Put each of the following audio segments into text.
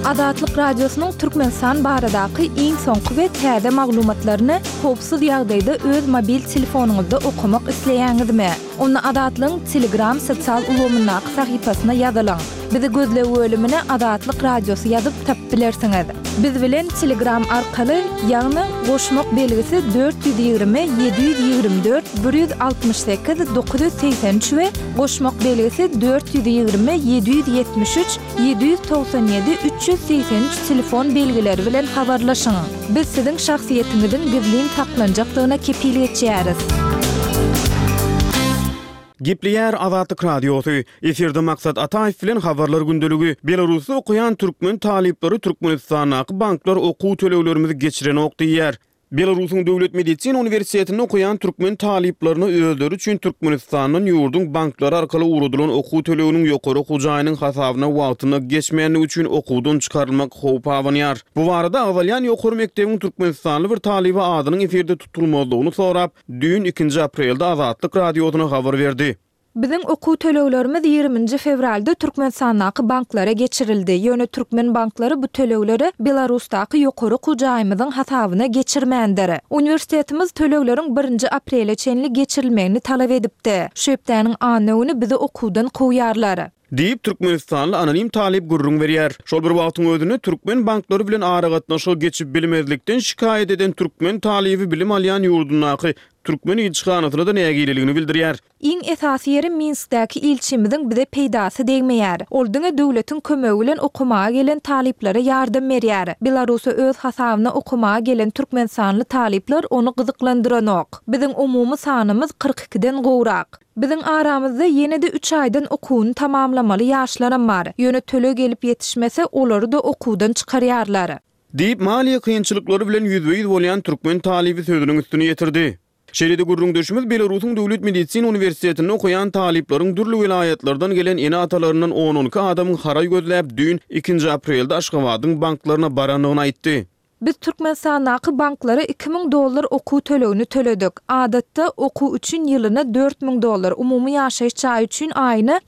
Azatlyk Radiosynyň Türkmenistan baradaky iň soňky we täze maglumatlaryny howpsuz ýagdaýda öz mobil telefonuňyzda okumak isleýäňizmi? Onu Azatlyň Telegram sosial ulgamyna sahypasyna ýazylaň. Bizi gözle bölümine Azatlyk Radiosy ýazyp tapylersiňiz. Biz bilen Telegram arkaly ýagny goşmak belgisi 420 724 168 983 we goşmak belgisi 420 773 797 383 telefon belgileri bilen habarlaşyň. Biz siziň şahsiýetiňiziň gizlin saklanjaklygyna kepillik etýäris. Gepleýär Azatlyk Radiosu. Eferde maksat Ataýew bilen habarlar gündeligi. Belarusy okuyan türkmen talipleri Türkmenistanaky banklar okuw töleglerimizi geçiren okdiýär. Belarusyň Döwlet Medisina Universitetinde okuyan türkmen taliplerini özleri üçin Türkmenistanyň ýurdun banklary arkaly urudulan okuw töleginiň ýokary hujaýynyň hasabyna wagtyna geçmänligi üçin okuwdan çykarylmak howpy awanýar. Bu barada awalyan ýokary mekdebiň Türkmenistanly bir talibi adynyň eferde tutulmalygyny sorap, dün 2 aprelde Azatlyk Radiosyna habar berdi. Biziň okuw töleglerimiz 20 fevralda Türkmenistanaky banklara geçirildi. Ýöne türkmen banklary bu tölegleri Belarusdaky ýokary hujaýymyzyň hasabyna geçirmändir. Universitetimiz tölegleriň 1 aprele çenli geçirilmegini talap edipdi. Şu ýepdäniň anyny bizi okuwdan goýýarlar. Diýip Türkmenistanly anonim talip gurrun berýär. Şol bir wagtyň özünde türkmen banklary bilen ara gatnaşyk geçip bilmezlikden şikaýet eden türkmen talibi bilim alýan ýurdunaky Türkmen ilçihanatyna da nägeýligini bildirýär. Iň esasy ýeri Minskdäki ilçimiziň bize peýdasy degmeýär. Oldyňa döwletiň kömegi bilen okumaga gelen taliplere ýardym berýär. Belarusy öz hasabyna okumaga gelen türkmensanly talipler onu gyzyklandyranyok. Biziň umumy sanymyz 42den gowrak. Biziň aramyzda ýene-de 3 aýdan okuwyny tamamlamaly ýaşlarym bar. Ýöne töle gelip ýetişmese olary da okuwdan çykarýarlar. Diýip maliýe kynçylyklary bilen ýüzbeýiz bolýan türkmen talibi sözüniň üstüne ýetirdi. Şeýle-de gurrundaşymyz Belarusyň Döwlet Medisina Universitetinde okuyan talipleriň dürli vilayetlerden gelen eni atalaryndan 10-12 adamyň haraý gözläp dün 2 aprelde Aşgabatyň banklaryna baranlygyny aýtdy. Biz Türkmenistanaky banklara $2000 okuw tölegini töledik. Adatda okuw üçin ýylyna $4000, umumy ýaşaýyş çaý üçin aýyna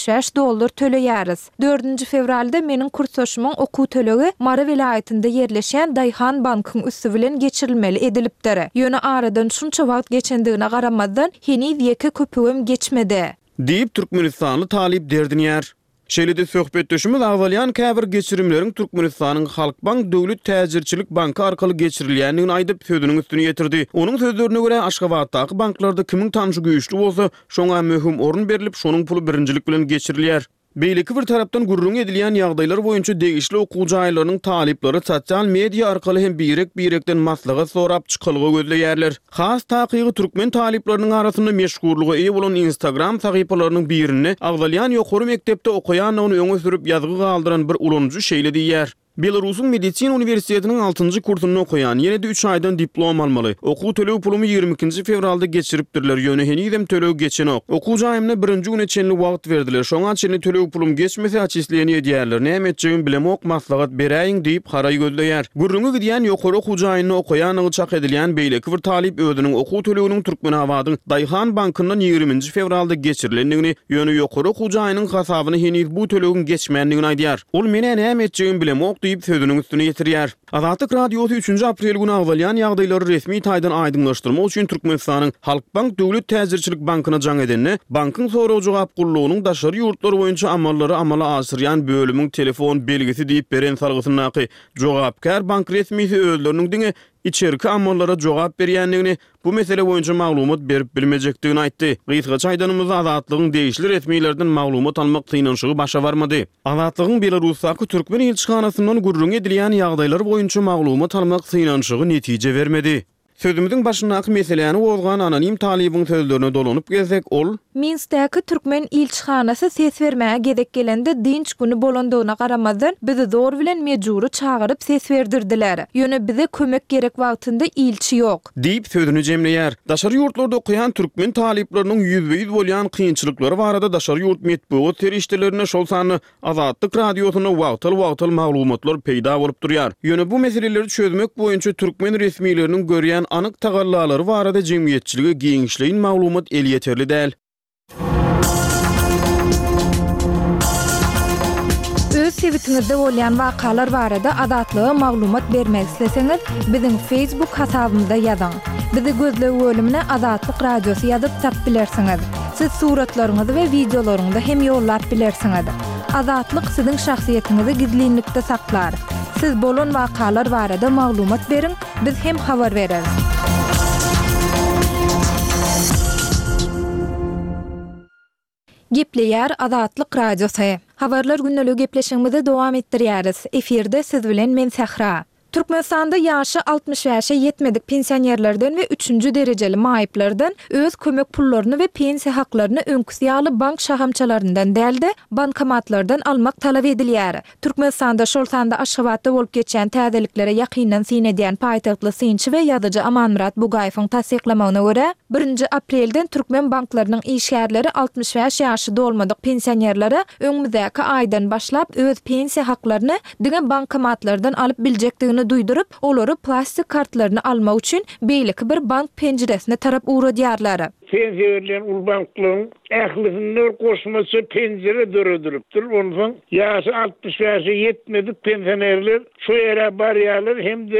$75 töleýäris. 4 fevralda meniň kursaşymyň okuw tölegi Mara vilayetinde ýerleşen Daýhan bankyň üstü bilen geçirilmeli edilipdir. Ýöne aradan şunça wagt geçendigine garamazdan heniz ýeke köpügem geçmedi. Diýip Türkmenistanly talip derdinýär. Şeýle-de söhbetdeşimiz awalyan käbir geçirimleriň Türkmenistanyň Halkbank Döwlet Täzirçilik Banky arkaly geçirilýändigini aýdyp sözüniň üstüne ýetirdi. Onuň sözlerine görä Aşgabatdaky banklarda kimin tanjy güýçli bolsa, şoňa möhüm orun berilip, şonuň puly birinjilik bilen geçirilýär. Beýleki bir tarapdan gurrun edilýän ýagdaýlar boýunça degişli okuw jaýlarynyň talipleri sosial media arkaly hem birekden maslahat sorap çykylygy gözleýärler. Has takygy türkmen talipleriniň arasynda meşhurlygy eýe bolan Instagram sahypalarynyň birini awalyan ýokary mektepde okuyan ony öňe sürüp ýazgy galdyran bir ulanyjy şeýle diýär. Belarusyň Medisina Universitetiniň 6-njy kursuny okuyan ýene-de 3 aýdan diplom almaly. Okuw tölegi pulumy 22 fevralda geçiripdirler. Ýöne henizem tölegi geçenok. Okuw jaýymyna 1-nji güne çenli wagt berdiler. Şoňa çenli tölegi pulum geçmese açysleýän edýärler. Näme etjegin bilemok maslahat beräýin diýip haraý gözleýär. Gurrungy gidýän ýokary okuw jaýyny okuyan çak edilýän beýleki bir talip özüniň okuw töleginiň Türkmenabatyň Daýhan bankyndan 20 fevralda geçirilendigini, ýöne ýokary okuw jaýynyň hasabyny heniz bu tölegin geçmänligini aýdýar. Ol mene näme etjegin bilemok diýip sözüniň üstüne ýetirýär. Azatlyk Radiosy 3 aprel günü awalyan ýagdaýlary resmi taýdan aýdynlaşdyrmak üçin Türkmenistanyň Halkbank Döwlet Täzirçilik Bankyna jaň edenni, bankyň soraw jogap gurulugynyň daşary ýurtlar boýunça amallary amala asyrýan bölümiň telefon belgisi diýip beren salgysynaky jogapkar bank resmisi özleriniň diňe içerki amallara jogap berýändigini, bu mesele boýunça maglumat berip bilmejekdigini aýtdy. Gysga çaýdanymyz Azatlygyň degişli resmilerden maglumat almak kynançygy başa barmady. Azatlygyň Belarusdaky türkmen ilçihanasyndan gurrun edilýän ýagdaýlar boýunça maglumat almak kynançygy netije bermedi. Sözümüzün başyndaky meseleni bozgan anonim talibiň sözlerine dolanyp gelsek, ol Minskdäki türkmen ilçihanasy ses bermäge gedek gelende dinç güni bolandygyna garamazdan bizi zor bilen mejburi çağırıp ses berdirdiler. Ýöne bize kömek gerek wagtynda ilçi ýok. Diýip sözüni jemleýär. Daşary ýurtlarda okuyan türkmen talipleriniň ýüzbeýiz bolýan kynçylyklary barada daşary ýurt medeniýet terişlerine şol sany Azatlyk Radiosyna wagtal maglumatlar peýda bolup durýar. Ýöne bu meseleleri çözmek boýunça türkmen resmileriniň görýän anyk tagallaalary barada jemgyýetçiligi giňişleýin maglumat el ýeterli däl. sebitinizde bolýan wakalar barada adatlyga maglumat bermek isleseňiz, biziň Facebook hasabymyzda ýazyň. Bizi gözlegi bölümine Adatlyk radiosu ýazyp tap bilersiňiz. Siz suratlaryňyzy we videolaryňyzy hem ýollap bilersiňiz. Adatlyk siziň şahsiýetiniňizi gizlilikde saklar. Siz bolan wakalar barada maglumat beriň, biz hem habar bereriz. Gepleýär Adatlyk radiosu. Habarlar günnälik gepleşigimizi dowam etdirýäris. Eferde siz bilen men Sahra. Türkmenistanda ýaşy 60 ýaşa ýetmedik pensionerlerden we 3-nji derejeli maýyplardan öz kömek pullaryny we pensiýa haklaryny öňküsýaly bank şahamçalaryndan däldi, bankomatlardan almak talap edilýär. Türkmenistanda şol sanda Aşgabatda bolup geçen täzeliklere ýakyndan sinedýän paýtagtly synçy we ýazyjy Amanmurat Bugaýewiň tasdiklamagyna görä, 1 aprelden Türkmen banklarynyň işgärleri 60 ýaşy dolmadyk pensionerlere öňümüzdäki aýdan başlap öz pensiýa haklaryny diňe bankomatlardan alyp biljekdigini duydurup, olary plastik kartlaryny almak üçin beýleki bir bank penjiresine tarap uğradýarlar. Pensiýerler ulbanklaryň ählisinde koşmasy penjere döredüripdir. Ondan ýaşy 60 ýaşa ýetmedik pensionerler şu ýere barýarlar, hemde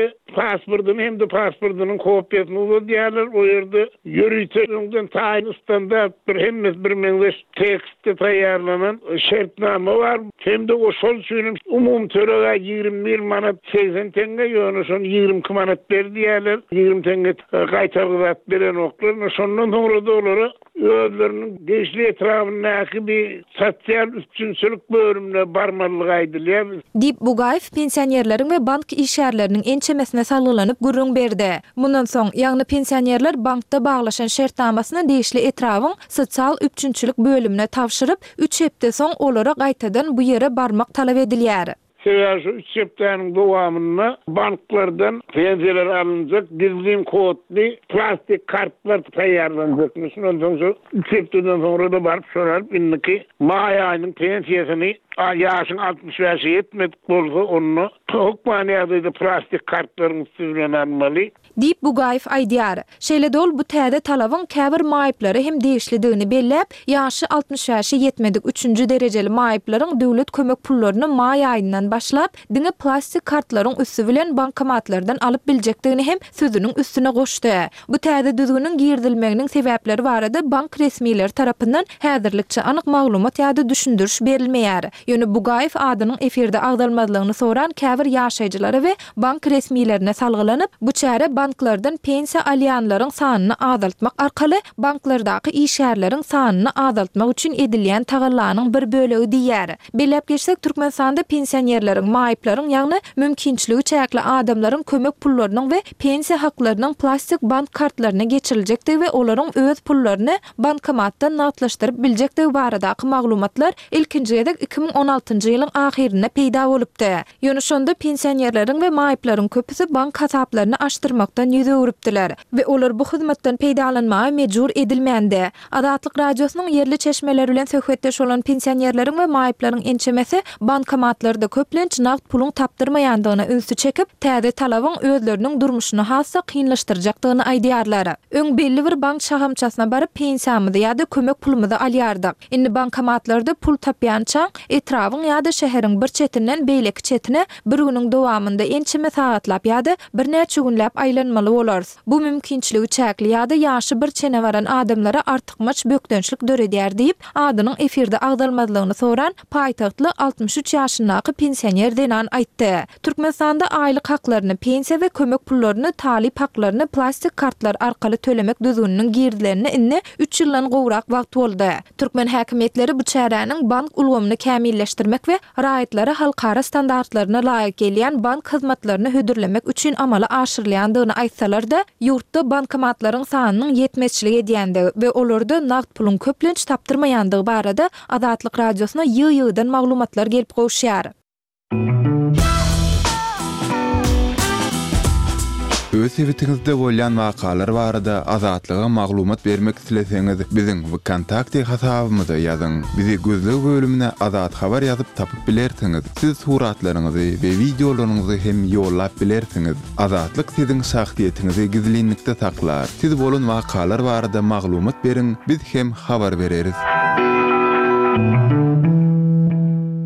pasportynyň kopiýasyny uladýarlar. O ýerde ýörüýtüňden taýyn standart bir hemmes bir meňzeş tekstde taýýarlanan şertnama bar. Hemde o şol üçin umum törege 20 manat 80 tenge ýöne 22 manat berdiýärler. 20 tenge gaýtargyp beren oklar. Şondan dolara özlerinin geçli etrafındaki bir sosyal üstünçülük bölümüne barmalyk aýdylýar. Dip Bugaýew pensionerleriň we bank işgärleriniň ençemesine salgylanyp gurrun berdi. Mundan soň ýagny pensionerler bankda baglaşan şertnamasyny deýişli etrawyň sosial üstünçülük bölümüne tapşyryp 3 hepde soň olara gaýtadan bu ýere barmak talap edilýär. Şu 3 hepdenin dowamında banklardan pensiýeler alınjak, gizlim kodly plastik kartlar taýýarlanjak. Ondan soň 3 hepdeden soňra da barıp soraryp inniki maý aýynyň pensiýasyny ýaşyň 60 ýaşa ýetmedik bolsa onu hukmanýada plastik kartlaryň üstüne almaly. Dip Bugaýew aýdýar. Şeýle-dol bu täze talabyň käbir maýyplary hem deýişlidigini belläp, ýaşy 60 ýaşa ýetmedik 3-nji derejeli maýyplaryň döwlet kömek pullaryny maý aýyndan başlap, diňe plastik kartlaryň üstü bilen bankomatlardan alyp biljekdigini hem sözüniň üstüne goşdy. Bu täze düzgünün girdilmeginiň sebäpleri barada bank resmiýetleri tarapyndan häzirlikçe anyk maglumat ýa-da düşündiriş berilmeýär. Ýöne Bugaýew adynyň eferde agdalmadylygyny soran käbir ýaşaýjylary we bank resmiýetlerine salgylanyp, bu çäre banklardan pensiýa alýanlaryň sanyny azaltmak arkaly banklardaky işgärleriň sanyny azaltmak üçin edilýän tagallanyň bir bölegi diýär. Belläp geçsek, Türkmenistanda pensionerleriň, maýyplaryň ýagny mümkinçiligi çäkli adamlaryň kömek pullarynyň we pensiýa haklarynyň plastik bank kartlaryna geçiriljekdigi we olaryň öz pullaryny bankomatdan nagdlaşdyryp biljekdigi baradaky maglumatlar ilkinji ýerde 2016-njy ýylyň ahirine peýda bolupdy. Ýöne şonda pensionerleriň we maýyplaryň köpüsi bank hasaplaryny açdyrmakdan ýüze urupdylar we olar bu hyzmatdan peýdalanmagy mejbur edilmände. Adatlyk radiosynyň yerli çeşmeleri bilen söhbetdeş bolan pensionerleriň we maýyplaryň ençemesi bankomatlarda köplenç nagd puluň tapdyrmaýandygyna ünsü çekip, täze talabyň özleriniň durmuşyny hassa kynlaşdyrjakdygyny aýdýarlar. Öň belli bir bank şahamçasyna baryp pensiýamyzy ýa-da kömek pulumuzy alýardyk. Indi bankomatlarda pul tapýança etrawyň ýa-da şäheriň bir çetinden beýleki çetine bir güniň dowamında ençeme sagatlap ýa-da bir näçe günläp aýlanmaly bolars. Bu mümkinçiligi çäkli ýa-da ýaşy bir çene baran adamlara artykmaç bökdönçlik döredýär diýip adynyň eferde agdalmadylygyny soran paýtagtly 63 ýaşyndaky pensioner denan aýtdy. Türkmenistanda aýlyk haklaryny, pensiýa we kömek pullaryny, talip haklaryny plastik kartlar arkaly tölemek düzgüniniň girdilerini inni 3 ýyldan gowrak wagt boldy. Türkmen häkimetleri bu çäräniň bank ulgamyny kämilleşdirmek we raýatlary halkara standartlaryna laýyk gelýän bank hyzmatlaryny hödürlemek üçin amala aşyrylýandygyny aýtsalar-da, ýurtda bankomatlaryň sanynyň ýetmezçiligi edýändigi we olarda nagd pulun köplenç tapdyrmaýandygy barada Adatlyk radiosyna ýygy-ýygydan maglumatlar gelip goşýar. Öz sebitinizde bolýan wakalar barada azatlyga maglumat bermek isleseňiz, biziň kontakty hasabymyza ýazyň. Bizi gözlegi bölümine azat habar ýazyp tapyp bilersiňiz. Siz suratlaryňyzy we videolaryňyzy hem ýollap bilersiňiz. Azatlyk siziň şahsiýetiniňizi gizlilikde saklar. Siz bolan wakalar barada maglumat beriň, biz hem habar bereriz.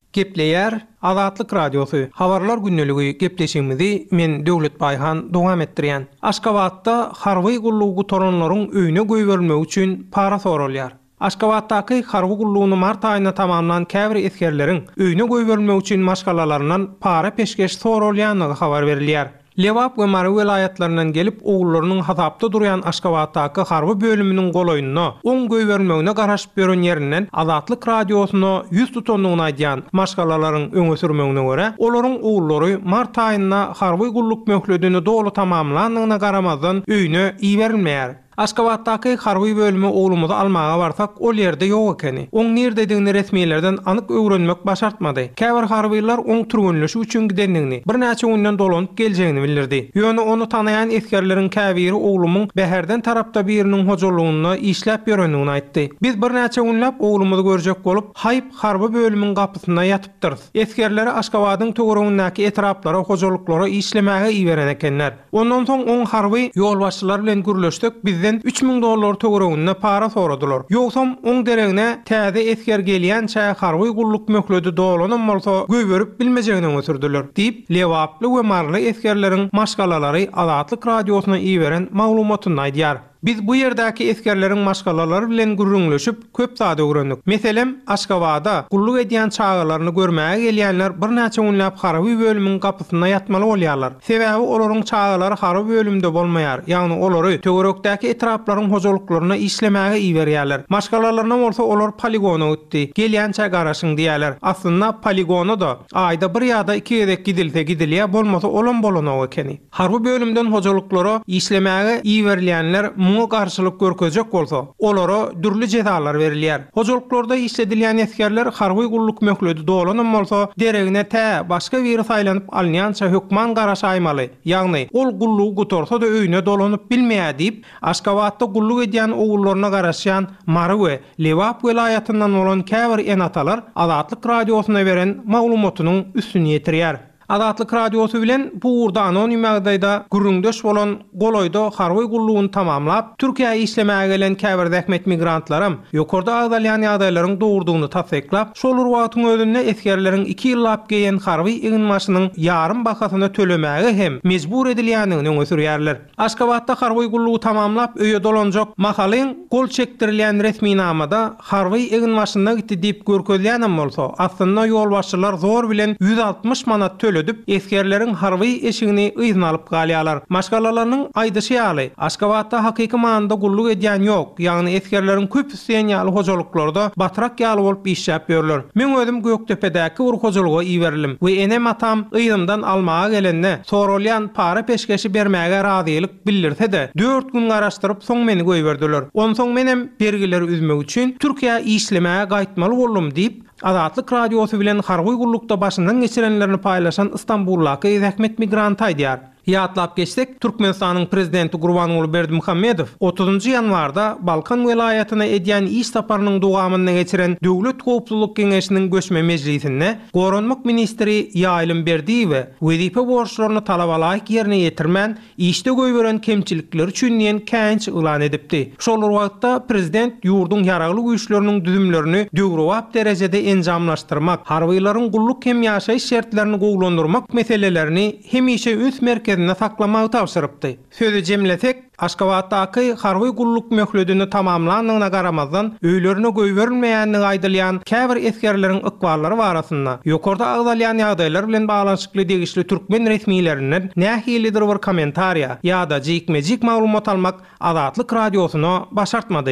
Gepleýär Azatlyk radiosu. Habarlar günneligi gepleşigimizi men Döwlet Bayhan dowam etdirýän. Aşgabatda harwy gullugy toranlaryň öýüne goýbermek üçin para soralýar. Aşgabatdaky harwy gullugyny mart aýyna tamamlanan käbir eskerleriň öýüne goýbermek üçin maşgalalaryndan para peşkeş soralýanyny habar berilýär. Lewap we Mary vilayatlarynyň gelip oğullarynyň hasapda durýan Aşgabatdaky harby bölüminiň goloýunyna oň goýbermegine garaşyp beren ýerinden Azatlyk radiosyna 100 tutanlygyny aýdýan maşgalalaryň öňe sürmegine görä, olaryň oğullary mart aýyna harby gulluk möhledini dogly tamamlandygyna garamazdan öýüne iýerilmeýär. Aşgabatdaky harby bölümi oğlumuzy almaga barsak, ol ýerde ýok ekeni. Oň nerdedigini resmiýetlerden anyk öwrenmek başartmady. Käbir harbylar oň türgünleşi üçin gidenligini, bir näçe günden dolanyp geljegini bildirdi. Ýöne onu tanaýan eskerleriň käbiri oğlumyň bäherden tarapda biriniň hojalygyna işläp ýörendigini aýtdy. Biz bir näçe günläp oğlumuzy görjek bolup, haýyp harby bölümiň gapysyna ýatypdyr. Eskerleri Aşgabatyň töweregindäki etraplara, hojalyklara işlemäge iýeren ekenler. Ondan soň oň harby ýolbaşçylar bilen gürleşdik. Biz $3000 töweregine para soradylar. Ýoksam oň deregine täze esker gelýän çaý harby gulluk möhledi dolanan bolsa göýberip bilmejegini götürdiler diýip Lewaply we Marly eskerleriň maşgalalary Azatlyk radiosyna iýeren maglumatyny aýdýar. Biz bu ýerdäki eskerleriň maşgalalary bilen gürrüňleşip köp zady öwrendik. Meselem, Aşgabatda gulluk edýän çağalaryny görmäge gelýänler bir näçe günläp harby bölümiň gapysyna ýatmaly bolýarlar. Sebäbi olaryň çağalary harby bölümde bolmaýar, ýagny olary töwerekdäki etraplaryň hojalyklaryna işlemäge iýerýärler. Maşgalalaryna bolsa olar poligona ötdi. Gelýän çaý garaşyň diýerler. Aslynda poligona da aýda bir ýa-da 2 gezek gidilse gidilýär, bolmasa olan bolana ekeni. Harby bölümden hojalyklara işlemäge iýerilýänler muňa garşylyk görkezek bolsa, olara dürli jezalar berilýär. Hojalyklarda işledilýän eskerler harby gulluk möhledi dolanan bolsa, deregine başga bir saýlanyp alýança hökman garaş aýmaly. Ýagny ol gullugy gutorsa da öýüne dolanyp bilmeýär diýip, Aşgabatda gulluk edýän oğullaryna garaşýan Mary we Lewap vilayatyndan bolan käbir enatalar Azatlyk radiosyna beren maglumatynyň üstüne ýetirýär. Azatlyk radiosu bilen bu urda anonim ýagdaýda gürrüňdeş bolan goloýda harby gullugyny tamamlap Türkiýe işlemäge gelen käbir zähmet migrantlaram ýokarda agdalýan ýagdaýlaryň dogurdugyny tasdiklap, şol urwatyň özünde eskerleriň 2 ýyllap geýen harby iňmaşynyň ýarym bakasyny tölemäge hem mejbur edilýändigini öňe sürýärler. Aşgabatda harby gullugy tamamlap öýe dolanjak mahalyň gol çekdirilýän resminamada harby iňmaşyna gitdi diýip görkezlýän bolsa, aslynda ýolbaşçylar zor bilen 160 manat edip eskerleriň harby eşigini ýyzyn alyp galýarlar. Maşgalalarynyň aýdyşy ýaly, Aşgabatda hakyky manada gulluk edýän ýok, ýagny eskerleriň köp üstän ýaly hojalyklarda batrak ýaly bolup işläp ýörler. Men özüm Göktepe'däki bir hojalyga iýerildim we enem atam ýyzymdan almaga gelende soralýan para peşkeşi bermäge razylyk bildirse-de 4 gün garaşdyryp soň meni goýberdiler. Onsoň menem bergileri üzmek üçin Türkiýe işlemäge gaýtmaly boldum diýip Azatlyk radiosu bilen harby gullukda başyndan geçirenlerini paýlaşan İstanbul'laky zähmet migrant aýdýar. Ýatlap geçsek, Türkmenistanyň prezidenti Gurbanuly Berdimuhammedow 30 ýanwarda Balkan vilayatyna edýän iş saparynyň dowamyny geçiren Döwlet Gowpsuzlyk Geňeşiniň göçme mejlisinde Goranmak ministri Ýaýlym Berdiýew wezipe borçlaryny talap alaýyk ýerine ýetirmän, işde göýberen kemçilikler üçin ýen känç ulan edipdi. Şol wagtda prezident ýurdun ýaragly güýçleriniň düzümlerini döwrewap derejede enjamlaşdyrmak, harbylaryň gulluk hem ýaşaýyş şertlerini gowlandyrmak meselelerini hemişe üns merkezine saklamagy tapşyrypdy. Sözi jemlesek, Aşgabatdaky harby gulluk möhledini tamamlandygyna garamazdan öýlerine goýberilmeýändigi aýdylýan käbir eskerleriň ykballary barasynda ýokarda agdalýan ýagdaýlar bilen baglanyşykly degişli türkmen resmiýetlerinden nähilidir bir kommentariýa ýa-da jikmejik maglumat almak Azatlyk radiosyna başartmady.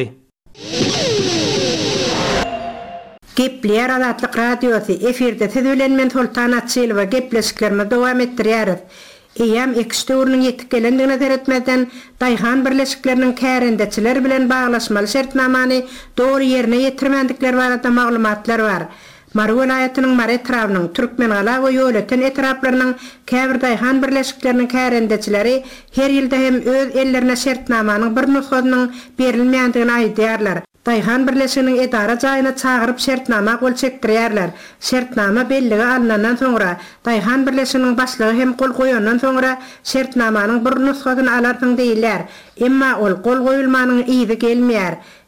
Gepleýär Azatlyk radiosu efirde siz bilen men Sultan Atçylywa gepleşiklerime dowam etdirýäris. Eýem ekstörniň ýetip gelendigine näzer etmeden daýhan birleşikleriniň kärendeçiler bilen baglaşmaly şertnamany dogry ýerine ýetirmendikleri barada maglumatlar bar. Mary vilayatynyň Mary etrapynyň Türkmenala we ýöleten etraplarynyň käbir daýhan birleşikleriniň kärendeçileri her ýylda hem öz ellerine şertnamanyň bir nusgasynyň berilmeýändigini aýdýarlar. Daýhan birleşiginiň edara jaýyna çagyryp şertnama gol çekdirýärler. Şertnama belligi alnandan soňra daýhan birleşiginiň başlygy hem gol goýandan soňra şertnamanyň bir nusgasyny alarsyň diýiller. Emma ol gol goýulmanyň iýdi gelmeýär.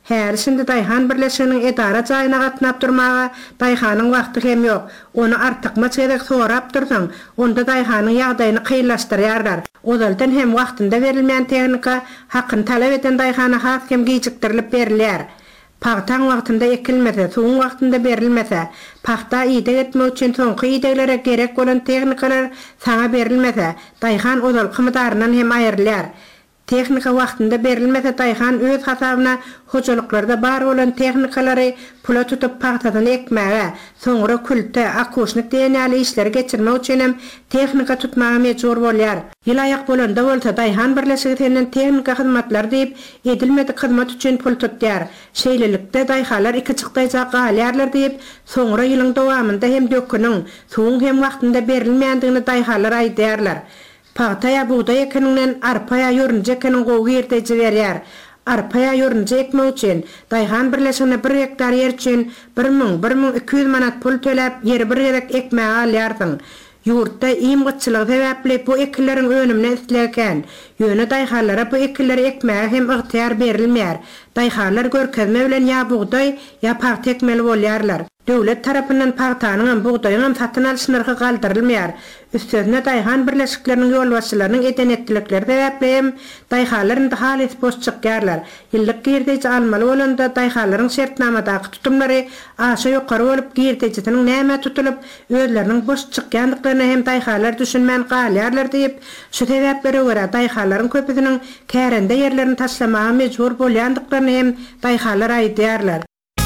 Härisinde Daýhan birleşiginiň edara jaýyna gatnap durmaga Daýhanyň wagty hem ýok. Onu artykma çedek sorap dursaň, onda Daýhanyň ýagdaýyny kynlaşdyrýarlar. Odaldan hem wagtynda berilmeýän tehnika hakyny talap eden Daýhana has hem gijikdirilip berilýär. Paxtan wagtynda ekilmese, soň wagtynda berilmese, paxta ýyda etmek üçin soňky ýydalara gerek bolan tehnikalar saňa berilmese, Daýhan odalky mydaryndan hem aýrylýar. Tehnika wagtynda berilmese Daýhan öz hasabyna hojalyklarda bar bolan tehnikalary pula tutup paxtadan ekmäge, soňra külte, akoşnik denýäli işler geçirmek üçin hem tehnika tutmagy mejbur bolýar. Ýylaýak bolanda bolsa Daýhan birleşiginiň tehnika hyzmatlary diýip edilmedik hyzmat üçin pul tutýar. Şeýlelikde Daýhalar iki çykdaýja galýarlar diýip soňra ýylyň dowamynda hem döküniň soň hem wagtynda berilmeýändigini Daýhalar aýdýarlar. Paxtaya buğday ekeninden arpaya ýörünje ekeniň gowy ýerde berýär. Arpaya ýörünje ekmek üçin Daýhan birleşigine 1 hektar ýer üçin 1000-1200 manat pul töläp ýeri bir gerek ekmäge alýarsyň. Ýurtda iýimgyçylyk sebäpli bu ekilleriň önümine isleýän. Ýöne Daýhalara bu ekilleri ekmäge hem ygtyýar berilmeýär. Daýhalar görkezme bilen ýa buğday ýa paxta ekmeli bolýarlar. Döwlet tarapyndan paxtanyň buğdaýyň satyn alyş narxy galdyrylmaýar. Üstüne Daýhan birleşikleriniň ýolbaşçylarynyň edenetlikleri sebäpli Daýhalaryň hal etpoş çykýarlar. Ýyllyk girdeji almaly bolanda Daýhalaryň şertnamadaky tutumlary aşa ýokary bolup girdejitiniň näme tutulup özleriniň boş çykýandyklaryny hem Daýhalar düşünmän galýarlar diýip şu sebäplere görä Daýhalaryň köpüsiniň kärende ýerlerini taşlamaga mejbur bolýandyklaryny hem Daýhalar aýdýarlar.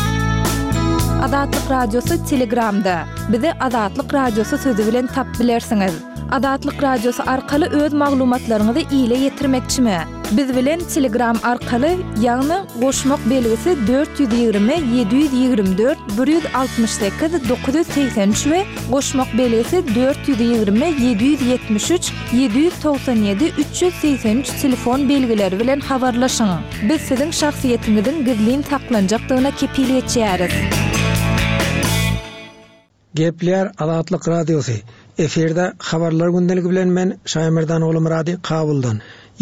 Adatlyk radiosu Telegramda. Bizi Adatlyk radiosu sözü bilen tap bilersiňiz. Adatlyk radiosu arkaly öz maglumatlaryňyzy ýyla ýetirmekçimi? Biz bilen Telegram arkaly ýagny goşmak belgisi 420 724 168 983 we goşmak belgisi 420 773 797 383 telefon belgileri bilen habarlaşyň. Biz siziň şahsiýetiňiziň gizlin saklanjakdygyna kepil etýäris. Gepler Adatlyk radiosu. Eferde habarlar gündəligi bilen men Şaýmyrdan oğlu Murady Kabuldan.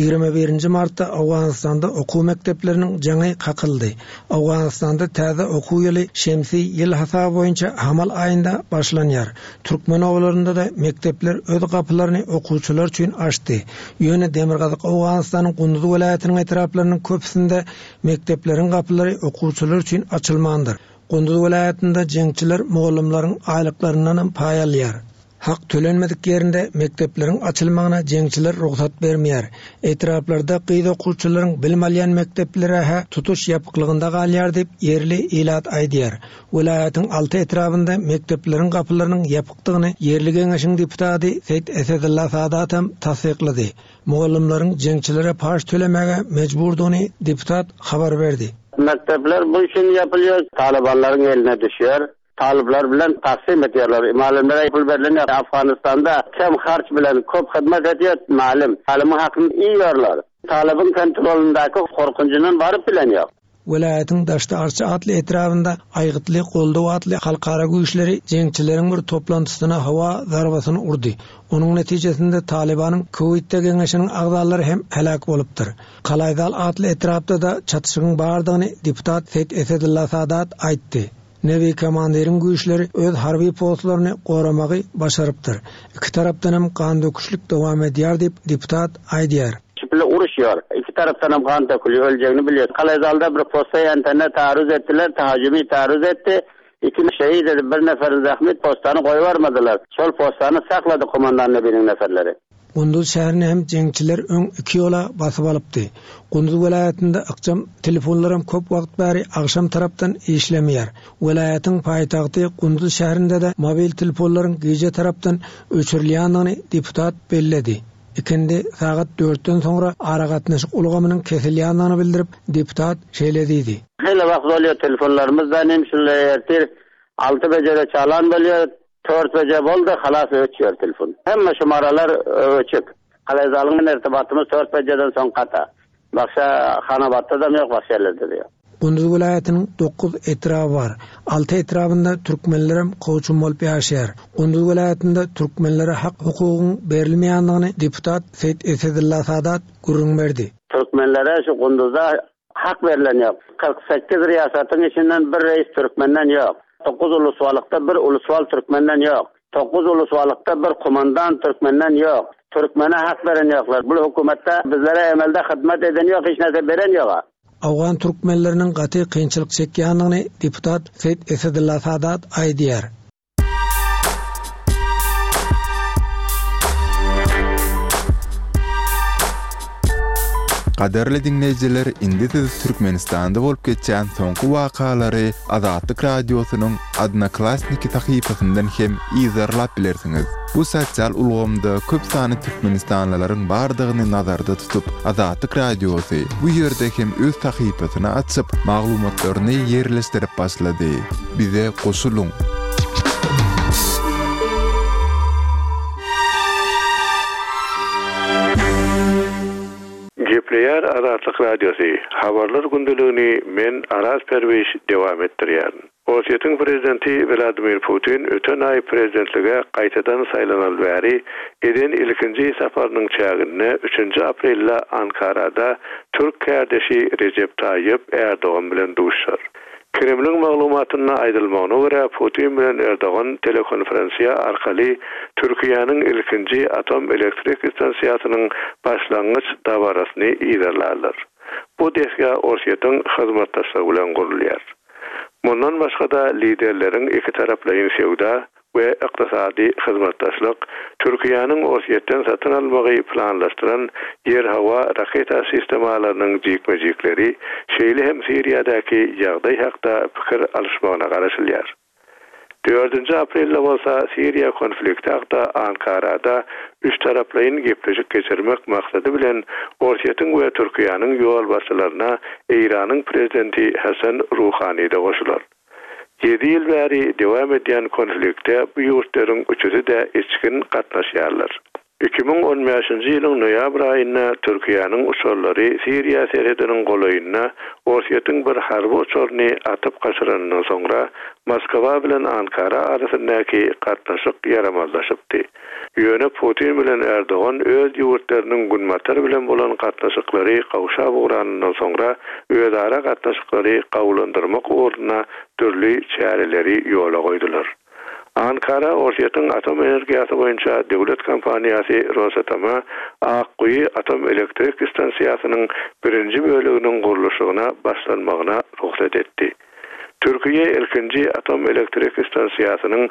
21 martda Awganistanda okuw mekdepleriniň jaňy kakyldy. Awganistanda täze okuw ýyly şemsi ýyl hasaby boýunça hamal aýynda başlanýar. Türkmen owlarynda da mektepler öz gapylaryny okuwçylar üçin açdy. Ýöne Demirgazyk Awganistanyň Gunduz welaýatynyň etraplarynyň köpüsinde mektepleriň gapylary okuwçylar üçin açylmandyr. Gunduz welaýatynda jeňçiler mugallimlaryň aýlyklaryndan paý alýar. Hak tölenmedik yerinde mekteplerin açılmağına jeňçiler ruhsat bermeýär. Etraplarda gyýda okuwçylaryň bilim alýan mekteplere tutuş ýapyklygynda galýar diýip yerli ilat aýdýar. Welaýatyň 6 etrapynda mekteplerin gapylarynyň ýapykdygyny yerli geňeşiň deputaty Seyit Esedulla Sadat hem tasdiklady. Mugallimlaryň jeňçilere paş tölemege mejburdygyny deputat habar berdi. Mektepler bu işin yapılıyor. Talibanların eline düşüyor. Talipler bilen taksim ediyorlar. Malimlere pul verileniyor. Afganistan'da kem harç bilen köp hizmet ediyor malim. Talimin hakkını iyi yiyorlar. Talibin kontrolündeki korkuncunun varıp bilen yok. Welaýatyň Daşdy Arça atly etrafynda aýgytly goldaw atly halkara güýçleri jeňçileriň bir toplantysyna hawa zarbasyny urdy. Onuň netijesinde Talibanyň Kuwitde geňeşiniň agdalary hem helak bolupdyr. Kalaýdal atly etrafda da çatışygyň bardygyny deputat Seyit Esedulla Sadat aýtdy. Nevi komandiriň güýçleri öz harby postlaryny goramagy başarypdyr. İki tarapdan hem kan döküşlik dowam edýär diýip deputat aýdýar. Bile uruşuyor. İki taraftan hem kan dökülüyor, öleceğini biliyor. Kalaydal'da bir postaya antenne taarruz ettiler, tahajümi taarruz etti. İki şehit edip bir neferin zahmet postanı koyuvarmadılar. Sol postanı sakladı komandanlı birinin neferleri. Gunduz şäherine hem jeňçiler öň iki ýola basyp alypdy. Gunduz welaýatynda akşam telefonlar hem köp wagt bäri akşam tarapdan işlemeýär. Welaýatyň paýtagty Gunduz şäherinde de mobil telefonlaryň gece tarapdan öçürilýändigini deputat belledi. İkindi saat 4'ten sonra ara gatnaşyk ulgamynyň kesilýändigini bildirip deputat şeýlediydi. Hele wagt bolýar telefonlarymyzdan hem şuleýär 6 bejere çalan bolýar. 4 bece boldu, halas öçüyor telefon. Hemme şumaralar öçük. Kalaýdalyň irtibatymyz 4 beceden soň kata. Başga Hanabatda da ýok, başga ýerlerde de ýok. Gunduz welaýatynyň 9 etrafy bar. 6 etrafynda türkmenler hem goýçum bolup ýaşaýar. Gunduz welaýatynda türkmenlere hak hukugyň berilmeýändigini deputat Seyit Esedulla Sadat gurrun berdi. Türkmenlere şu Gunduzda hak verilen yok. 48 riyasatın içinden bir reis Türkmenden yok. 9 ulusvalıkta bir ulusval Türkmenden yok. 9 ulusvalıkta bir kumandan Türkmenden yok. Türkmene hak veren yoklar. Bu hükümette bizlere emelde hizmet eden yok, hiç nese veren yok. Awgan türkmenlerinin gaty kynçylyk çekýändigini deputat Seyit Esedullah Sadat aýdýar. Qaderli dinleyijiler, indi siz Türkmenistanda bolup geçen soňky wakalary Azatlyk radiosynyň Adnaklasniki sahypasyndan hem izarlap bilersiňiz. Bu sosial ulgamda köp sany Türkmenistanlylaryň bardygyny nazarda tutup, Azatlyk radiosy bu ýerde hem öz sahypasyny açyp, maglumatlaryny ýerleşdirip başlady. Bize goşuluň. Gepleýär Azatlyk radiosu. Habarlar gündeliğini men Araz Perweş dewam etdirýär. Russiýanyň prezidenti Vladimir Putin öten ay prezidentlige gaýtadan saýlanan bäri eden ilkinji safarynyň çägine 3 aprelde Ankara'da Türk kardeşi Recep Tayyip Erdoğan bilen duşar. Kremlin maglumatyna aýdylmagyna görä Putin bilen Erdoğan telekonferensiýa arkaly Türkiýanyň ilkinji atom elektrik stansiýasynyň başlangyç dabarasyny ýerlerler. Bu desga Russiýanyň hyzmatdaşlygy bilen gurulýar. Mundan başga da liderleriň iki taraplaryň sewda we ykdysady hyzmatdaşlyk, Türkiýanyň Russiýadan satyn almagy planlaşdyran ýer-hawa raketa sistemalarynyň jikmejikleri, şeýle hem Siriýadaky ýagdaý hakda pikir alışmagyna garaşylýar. 4 aprelde bolsa Siriýa konflikti hakda Ankara'da üç taraplaryň gepleşik geçirmek maksady bilen Russiýanyň we Türkiýanyň ýol başçylaryna Iranyň prezidenti Hasan Ruhani da goşular. 7 ýyl bäri dewam edýän konfliktde bu ýurtlaryň üçüsi de içkin gatnaşýarlar. 2015-nji ýylyň noýabr aýynda Türkiýanyň uçurlary Siriýa serhediniň golaýyna Russiýanyň bir harby uçuryny atyp gaçyrandan soňra Moskwa bilen Ankara arasyndaky gatnaşyk ýaramazlaşypdy. Ýöne Putin bilen Erdoğan öz ýurtlarynyň günmatary bilen bolan gatnaşyklary gawşa uğranyndan soňra özara gatnaşyklary gawlandyrmak orduna türli çäreleri ýola goýdular. Ankara Russiýanyň atom energiýasy boýunça döwlet kompaniýasy Rosatom'a Akkuý atom elektrik stansiýasynyň birinji böleginiň gurulşygyna başlanmagyna ruhsat etdi. Türkiýe ilkinji atom elektrik stansiýasynyň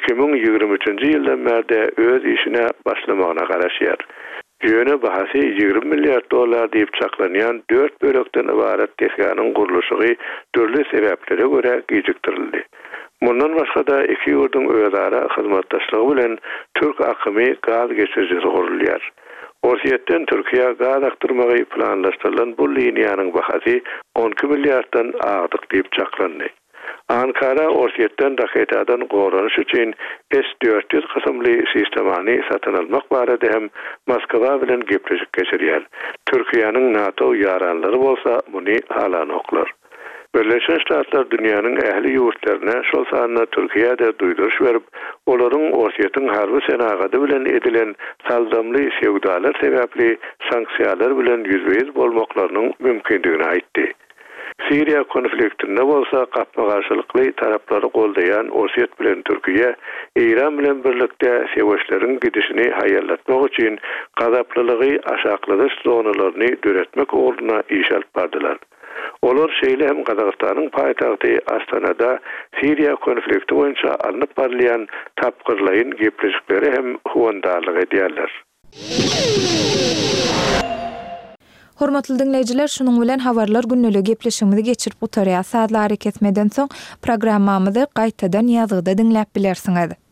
2023-nji ýyldan bäri öz işine başlamagyna garaşýar. Ýöne bahasy 20 milliard dollar diýip çaklanýan 4 bölekden ibaret tesganyň gurulşygy türli sebeplere görä geciktirildi. Mundan başga da iki ýurduň özara hyzmatdaşlygy bilen Türk akymy gaz geçirjisi gurulýar. Russiýadan Türkiýe gaz aktyrmagy planlaşdyrylan bu liniýanyň bahasy 12 milliarddan artyk diýip çaklandy. Ankara Russiýadan raketadan goranyş üçin S-400 kysymly sistemany satyn almak barada hem Moskwa bilen gepleşik geçirýär. Türkiýanyň NATO ýaranlary bolsa muny halan oklar. Birleşen Ştatlar dünýäniň ähli ýurtlaryna şol sanyna Türkiýede duýduruş berip, olaryň Russiýanyň harby senagady bilen edilen saldamly sewdalar sebäpli sanksiýalar bilen ýüzbeýiz bolmaklarynyň mümkindigini aýtdy. Siriýa konfliktinde bolsa gapma-garşylykly taraplary goldaýan Russiýa bilen Türkiýe, Iran bilen birlikde seweşleriň gidişini haýarlatmak üçin gazaplylygy aşakladyş zonalaryny döretmek orduna iş alyp bardylar. Olar şeýle hem Gazagystanyň paýtagty Astanada Siriýa konflikti boýunça alınıp barlayan tapgyrlaryň gepleşikleri hem huwandarlyk edýärler. Hormatly dinleyijiler, şunuň bilen habarlar günneligi gepleşigimizi geçirip utarýar. Saatlary kesmeden soň programmamyzy gaýtadan ýazgyda dinläp bilersiňiz.